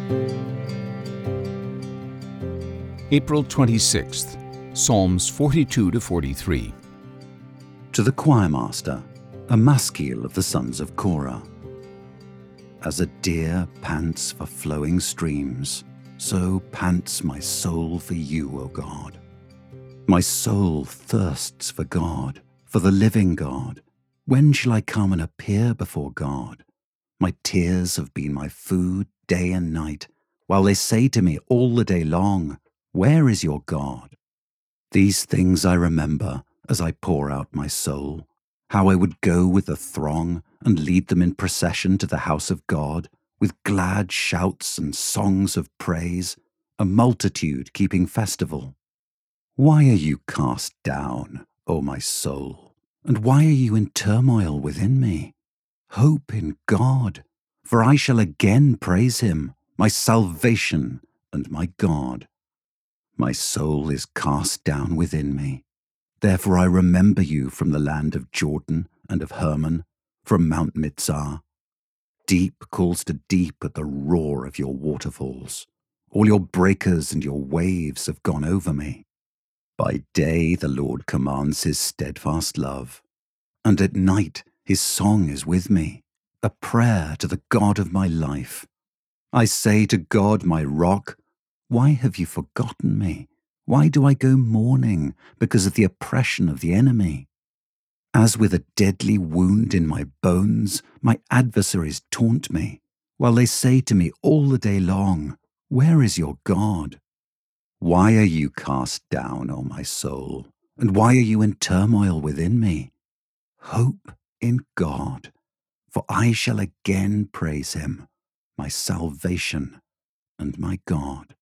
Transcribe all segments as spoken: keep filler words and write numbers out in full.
April twenty-sixth, Psalms forty-two to forty-three. To the choirmaster, a maskil of the sons of Korah. As a deer pants for flowing streams, so pants my soul for you, O God. My soul thirsts for God, for the living God. When shall I come and appear before God? My tears have been my food day and night, while they say to me all the day long, where is your God? These things I remember as I pour out my soul, how I would go with the throng and lead them in procession to the house of God, with glad shouts and songs of praise, a multitude keeping festival. Why are you cast down, O my soul, and why are you in turmoil within me? Hope in God, for I shall again praise him, my salvation and my God. My soul is cast down within me. Therefore I remember you from the land of Jordan and of Hermon, from Mount Mitzah. Deep calls to deep at the roar of your waterfalls. All your breakers and your waves have gone over me. By day the Lord commands his steadfast love, and at night his song is with me, a prayer to the God of my life. I say to God, my rock, why have you forgotten me? Why do I go mourning because of the oppression of the enemy? As with a deadly wound in my bones, my adversaries taunt me, while they say to me all the day long, where is your God? Why are you cast down, O my soul, and why are you in turmoil within me? Hope in God, for I shall again praise him, my salvation and my God.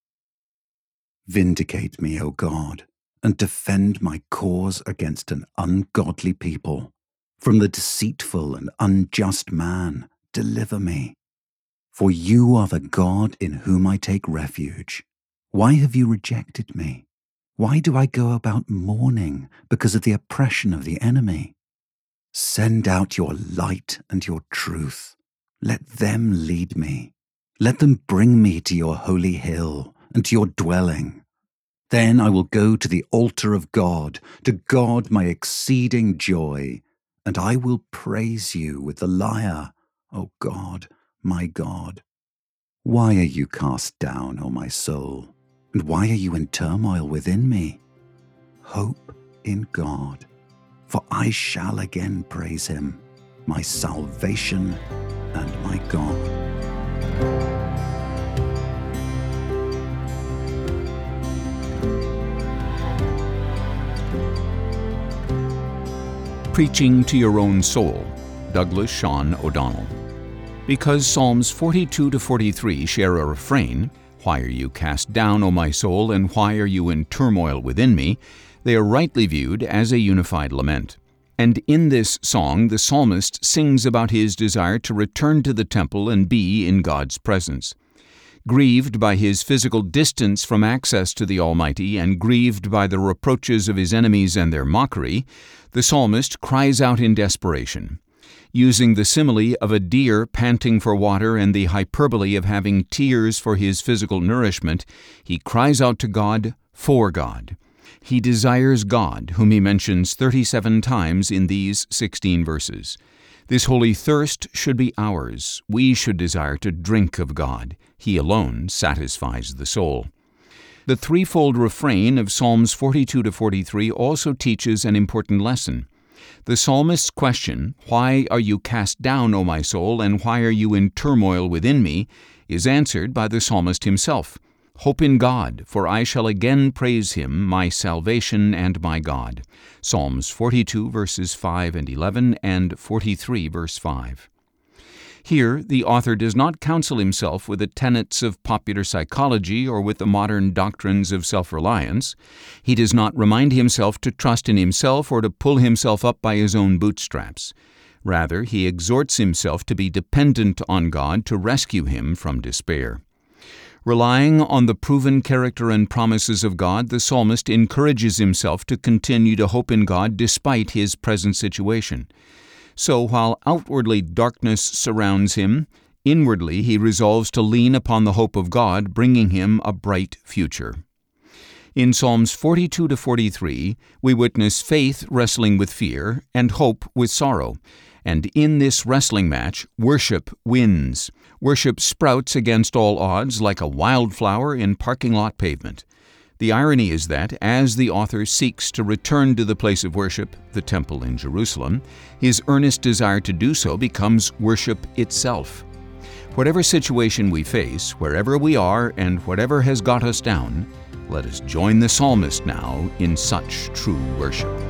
Vindicate me, O God, and defend my cause against an ungodly people. From the deceitful and unjust man, deliver me. For you are the God in whom I take refuge. Why have you rejected me? Why do I go about mourning because of the oppression of the enemy? Send out your light and your truth. Let them lead me. Let them bring me to your holy hill and to your dwelling. Then I will go to the altar of God, to God my exceeding joy, and I will praise you with the lyre, O God, my God. Why are you cast down, O my soul, and why are you in turmoil within me? Hope in God, for I shall again praise him, my salvation and my God. Preaching to Your Own Soul, Douglas Sean O'Donnell. Because Psalms forty-two to forty-three share a refrain, why are you cast down, O my soul, and why are you in turmoil within me, they are rightly viewed as a unified lament. And in this song the psalmist sings about his desire to return to the temple and be in God's presence. Grieved by his physical distance from access to the Almighty and grieved by the reproaches of his enemies and their mockery, the psalmist cries out in desperation. Using the simile of a deer panting for water and the hyperbole of having tears for his physical nourishment, he cries out to God for God. He desires God, whom he mentions thirty-seven times in these sixteen verses. This holy thirst should be ours. We should desire to drink of God. He alone satisfies the soul. The threefold refrain of Psalms forty-two to forty-three also teaches an important lesson. The psalmist's question, why are you cast down, O my soul, and why are you in turmoil within me, is answered by the psalmist himself. Hope in God, for I shall again praise him, my salvation and my God. Psalms forty-two, verses five and eleven, and forty-three, verse five. Here, the author does not counsel himself with the tenets of popular psychology or with the modern doctrines of self-reliance. He does not remind himself to trust in himself or to pull himself up by his own bootstraps. Rather, he exhorts himself to be dependent on God to rescue him from despair. Relying on the proven character and promises of God, the psalmist encourages himself to continue to hope in God despite his present situation. So while outwardly darkness surrounds him, Inwardly, he resolves to lean upon the hope of God, bringing him a bright future. In Psalms forty-two to forty-three, we witness faith wrestling with fear and hope with sorrow. And in this wrestling match, worship wins. Worship sprouts against all odds like a wildflower in parking lot pavement. The irony is that, as the author seeks to return to the place of worship, the temple in Jerusalem, his earnest desire to do so becomes worship itself. Whatever situation we face, wherever we are, and whatever has got us down, let us join the psalmist now in such true worship.